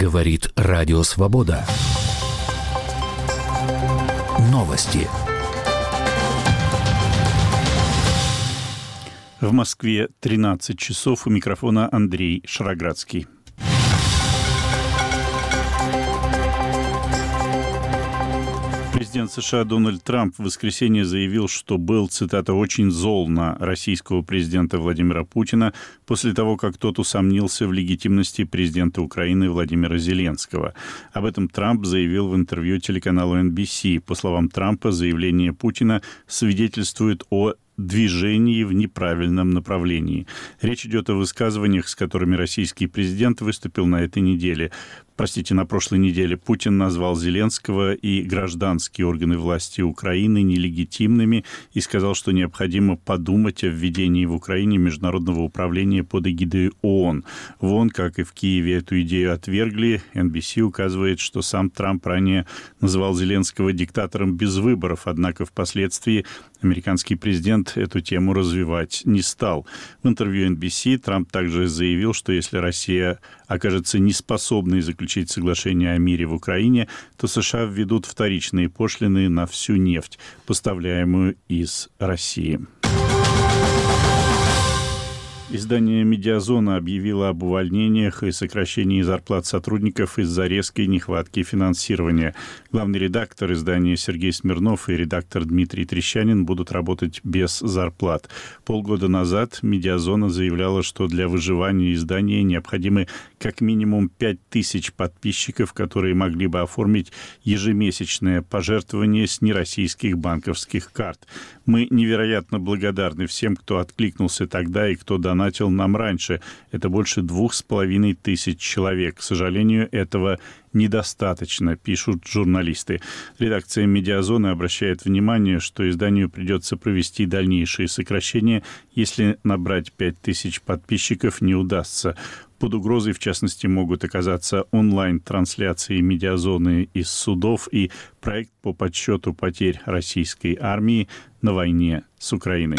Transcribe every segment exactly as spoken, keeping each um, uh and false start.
Говорит Радио Свобода. Новости. В Москве тринадцать часов. У микрофона Андрей Шароградский. Президент США Дональд Трамп в воскресенье заявил, что был, цитата, «очень зол на российского президента Владимира Путина после того, как тот усомнился в легитимности президента Украины Владимира Зеленского». Об этом Трамп заявил в интервью телеканалу эн би си. По словам Трампа, заявление Путина свидетельствует о движении в неправильном направлении. Речь идет о высказываниях, с которыми российский президент выступил на этой неделе. Простите, на прошлой неделе Путин назвал Зеленского и гражданские органы власти Украины нелегитимными и сказал, что необходимо подумать о введении в Украине международного управления под эгидой ООН. В ООН, как и в Киеве, эту идею отвергли. эн би си указывает, что сам Трамп ранее называл Зеленского диктатором без выборов, однако впоследствии американский президент эту тему развивать не стал. В интервью эн би си Трамп также заявил, что если Россия окажется неспособной заключить соглашение о мире в Украине, то США введут вторичные пошлины на всю нефть, поставляемую из России. Издание «Медиазона» объявило об увольнениях и сокращении зарплат сотрудников из-за резкой нехватки финансирования. Главный редактор издания Сергей Смирнов и редактор Дмитрий Трещанин будут работать без зарплат. Полгода назад «Медиазона» заявляла, что для выживания издания необходимы как минимум пять тысяч подписчиков, которые могли бы оформить ежемесячное пожертвование с нероссийских банковских карт. Мы невероятно благодарны всем, кто откликнулся тогда и кто донатил нам раньше. Это больше двух с половиной тысяч человек. К сожалению, этого недостаточно, пишут журналисты. Редакция «Медиазоны» обращает внимание, что изданию придется провести дальнейшие сокращения, если набрать пять тысяч подписчиков не удастся. Под угрозой, в частности, могут оказаться онлайн-трансляции «Медиазоны» из судов и проект по подсчету потерь российской армии на войне с Украиной.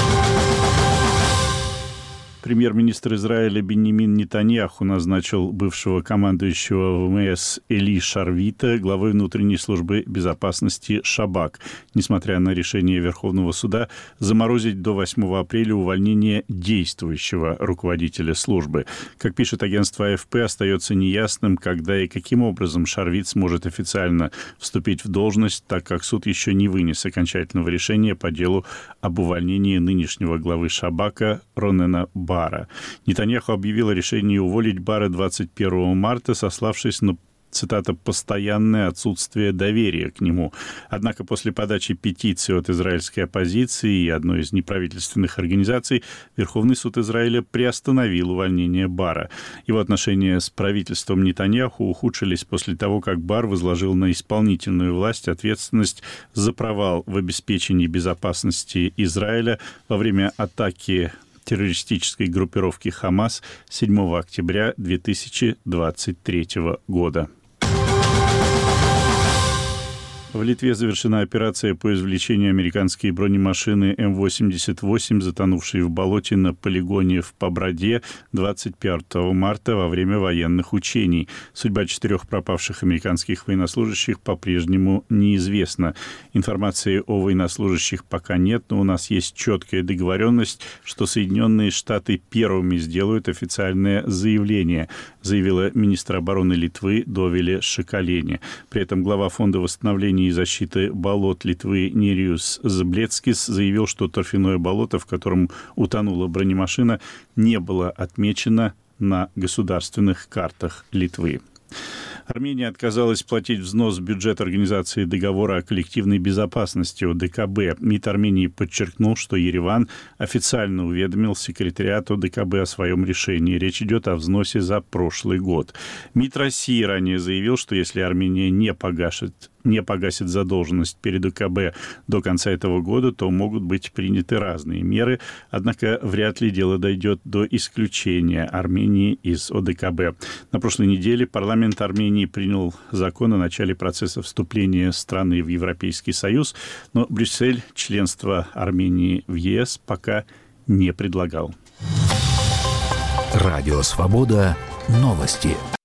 Премьер-министр Израиля Биньямин Нетаньяху назначил бывшего командующего ВМС Эли Шарвита главой внутренней службы безопасности Шабак, несмотря на решение Верховного суда заморозить до восьмого апреля увольнение действующего руководителя службы. Как пишет агентство а эф пэ, остается неясным, когда и каким образом Шарвит сможет официально вступить в должность, так как суд еще не вынес окончательного решения по делу об увольнении нынешнего главы Шабака Ронена Бара. Бара. Нетаньяху объявил о решении уволить Бара двадцать первого марта, сославшись на, цитата, «постоянное отсутствие доверия к нему». Однако после подачи петиции от израильской оппозиции и одной из неправительственных организаций Верховный суд Израиля приостановил увольнение Бара. Его отношения с правительством Нетаньяху ухудшились после того, как Бар возложил на исполнительную власть ответственность за провал в обеспечении безопасности Израиля во время атаки террористической группировки «Хамас» седьмого октября две тысячи двадцать третьего года. В Литве завершена операция по извлечению американской бронемашины эм восемьдесят восемь, затонувшей в болоте на полигоне в Поброде двадцать пятого марта во время военных учений. Судьба четырех пропавших американских военнослужащих по-прежнему неизвестна. Информации о военнослужащих пока нет, но у нас есть четкая договоренность, что Соединенные Штаты первыми сделают официальное заявление, заявила министр обороны Литвы Довиле Шакалени. При этом глава Фонда восстановления и защиты болот Литвы Неrijus Zablėckis заявил, что торфяное болото, в котором утонула бронемашина, не было отмечено на государственных картах Литвы. Армения отказалась платить взнос в бюджет Организации договора о коллективной безопасности о дэ ка бэ. МИД Армении подчеркнул, что Ереван официально уведомил секретариат о дэ ка бэ о своем решении. Речь идет о взносе за прошлый год. МИД России ранее заявил, что если Армения не погашит не погасит задолженность перед о ка бэ до конца этого года, то могут быть приняты разные меры, однако вряд ли дело дойдет до исключения Армении из о дэ ка бэ. На прошлой неделе парламент Армении принял закон о начале процесса вступления страны в Европейский Союз, но Брюссель членство Армении в е эс пока не предлагал. Радио Свобода. Новости.